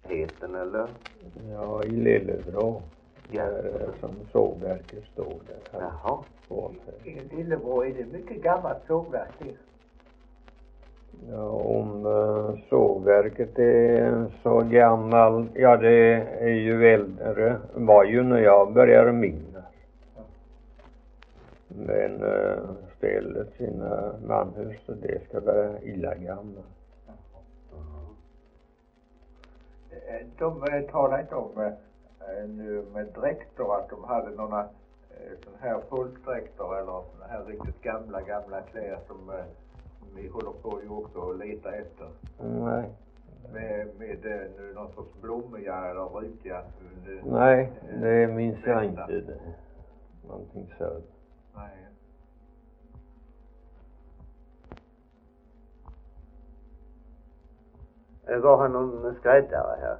Heten eller? Ja, i Lillebrå. Ja. Där som sågverket står där. Jaha. I Lillebrå är det mycket gammalt sågverk det. Ja, om sågverket är så gammal, ja det är ju äldre, var ju när jag började minnas. Men stället sina manhus, det ska vara illa gamla. De talar inte om nu med dräkter att de hade några sån här folkdräkter eller såna här riktigt gamla kläder som vi håller på ju också att leta efter. Nej. Med nu någon sorts blommiga eller rutiga. Nej, det minns jag inte. Det. Någonting så. Nej. Var han någon skräddare här?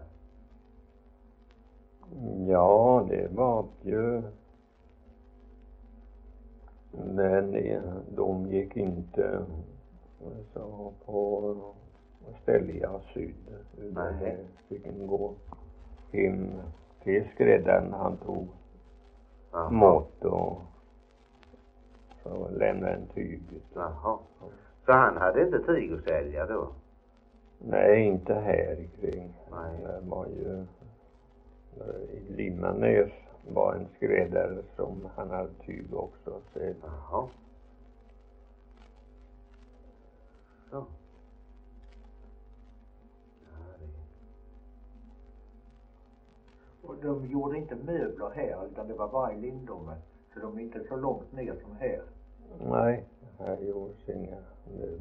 Ja, det var ju. Men de gick inte så på ställiga syd. Nej. Fick gå hem till skräddaren. Han tog Aha. mått och så lämnade en tyg. Jaha. Så han hade inte tyg att sälja då? Nej, inte här kring. Nej. Det var ju i Limmanäs var en skräddare som han hade tyg också. Jaha. Så. Och de gjorde inte möbler här utan det var bara i Lindome. Så de är inte så långt ner som här. Nej, här gjordes inga möbler.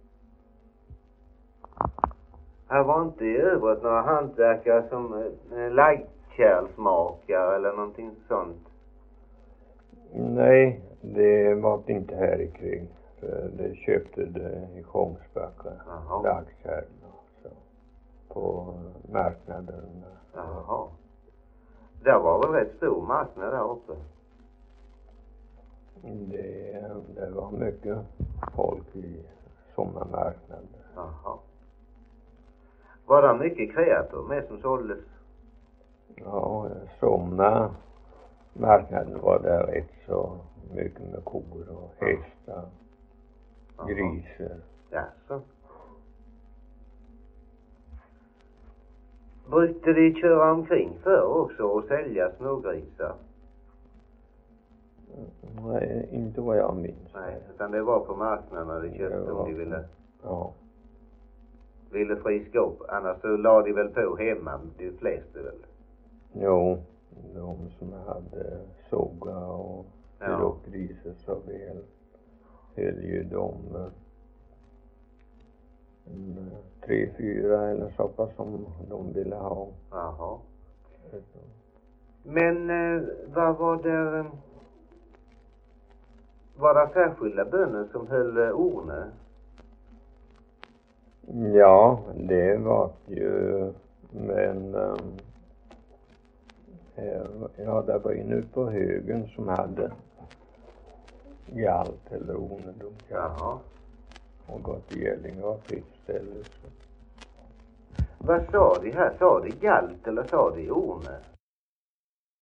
Här var inte i övrigt några hantverkare som laggkärlsmakare eller någonting sånt? Nej, det var inte här i kring. För det köpte det i Sjöngsbacka. Laggkärl och så. På marknaden. Jaha. Det var väl rätt stor marknad där uppe? Det var mycket folk i sommarmarknaden. Jaha. Var det mycket kreatur med som såldes? Ja, sommarmarknaden var där rätt så mycket med kor och hästar. Jaha. Grisar. Jaså. Brukade de köra omkring för också och sälja smågrisar? Nej, inte vad jag minns. Nej, utan det var på marknaden när de köpte om de ville. Ja. Ville friska upp. Annars så la de väl på hemma, de flesta väl? Jo, de som hade såga och grisar så väl höll ju de 3-4 eller så pass som de ville ha. Jaha. Men vad var det? Var det särskilda bönder som höll orne? Ja, det var ju, men ja, det var ju nu på högen som hade galt eller orne. Jaha. Och gått i Gällinge och fritt ställe. Vad sa de här? Sa de galt eller sa de orne?